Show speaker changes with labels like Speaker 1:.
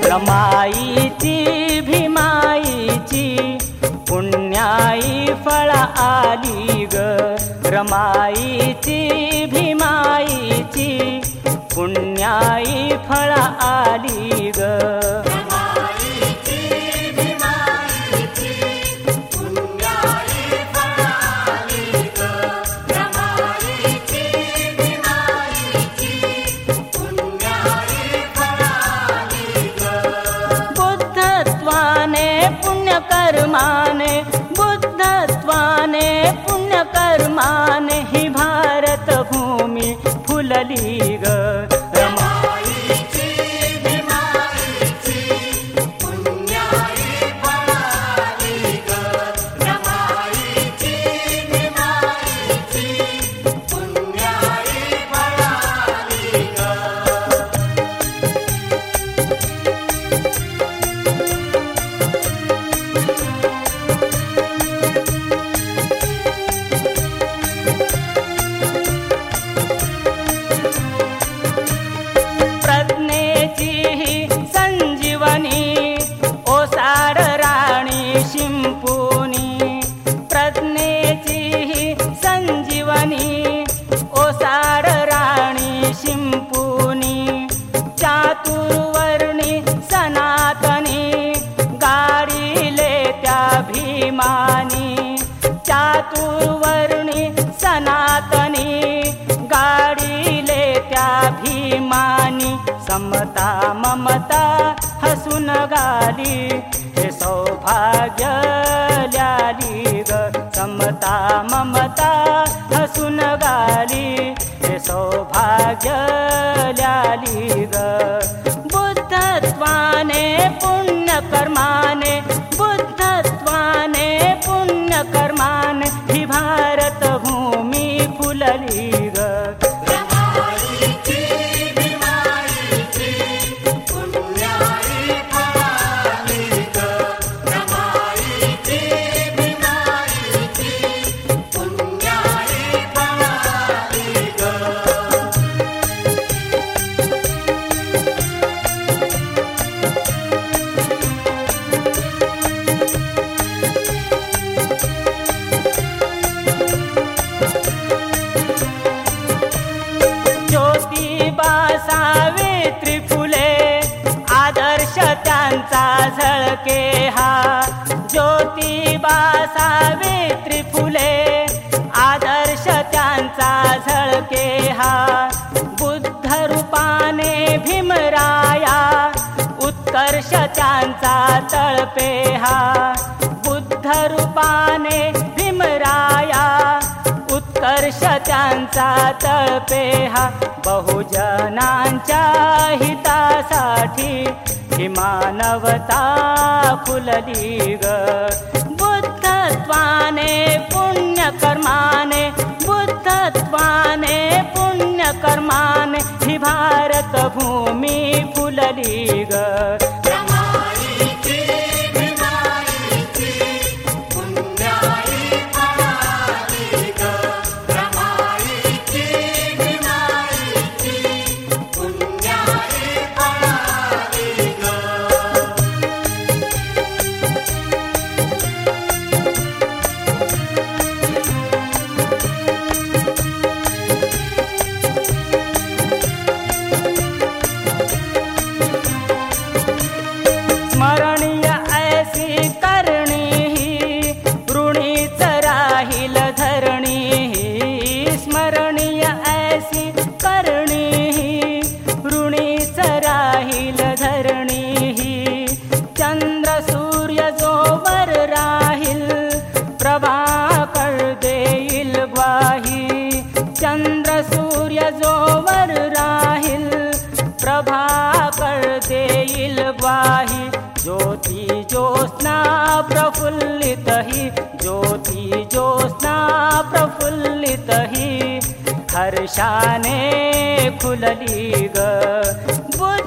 Speaker 1: रमाईची भीमाईची पुण्याई फळ आली ग, रमाईची भीमाईची पुण्याई फळ आली ग. कर्माने बुद्धत्वाने पुण्यकर्माने ही भारत भूमी फुलली ग.
Speaker 2: रमाईची भीमाईची पुण्याई फळ आली ग, रमाईची भीमाईची पुण्याई फळ आली ग.
Speaker 1: चातुर्वर्णी सनातनी गाडीले त्या भीमानी, चातुर्वर्णी सनातनी गाडीले त्या भीमानी. समता ममता हसून गाली हे सौभाग्य ल्याली ग, समता ममता हसून गाली हे सौभाग्य ल्याली ग. बुद्धत्वाने पुण्यकर्माने बुद्धत्वाने पुण्यकर्माने ही भारत भूमी फुलली ग. सावित्री फुले आदर्श त्यांचा झळके हा, ज्योतिबा सावित्री फुले आदर्श त्यांचा झळके हा. बुद्ध रूपाने भीमराया उत्कर्ष त्यांचा तळपे हा, बुद्ध रूपाने भीमराया उत्कर्ष त्यांचा तळपे हा. बहुजनांच्या हितासाठी ही मानवता फुलली ग. बुद्धत्वाने पुण्यकर्माने बुद्धत्वाने पुण्यकर्माने ही भारत भूमी फुलली ग. स्मरणीय ऐसी करणी ही ऋणीच राहील धरणी ही, स्मरणीय ऐसी करणी ही ऋणीच राहील धरणी ही. चंद्र सूर्य जोवर राहील प्रभाकर देईल ग्वाही, चंद्र सूर्य जोवर राहील प्रभाकर देईल ग्वाही. ज्योती ज्योत्स्ना प्रफुल्लित ही, ज्योती ज्योत्स्ना प्रफुल्लित ही हर्षाने खुलली ग.